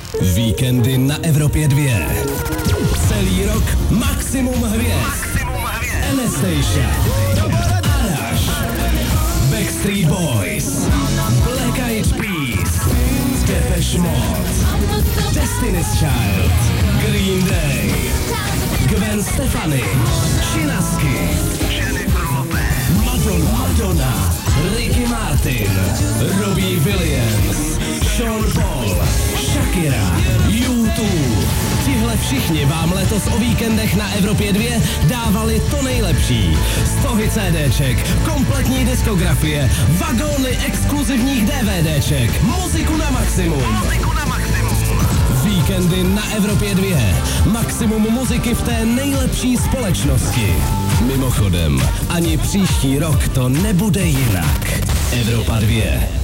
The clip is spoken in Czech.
Víkendy na Evropě 2. Celý rok maximum hvězd. Anastacia, Arash, Backstreet Boys, Black Eyed Peas, Depeche Mode, Destiny's Child, Green Day, Gwen Stefani, Chinaski, Madonna, Ricky Martin, Robbie Williams, Sean Paul, Shakira, U2. Tihle všichni vám letos o víkendech na Evropě 2 dávali to nejlepší. Stohy CDček, kompletní diskografie, vagóny exkluzivních DVDček, muziku na maximum. Víkendy na Evropě 2. Maximum muziky v té nejlepší společnosti. Mimochodem, ani příští rok to nebude jinak. Evropa 2.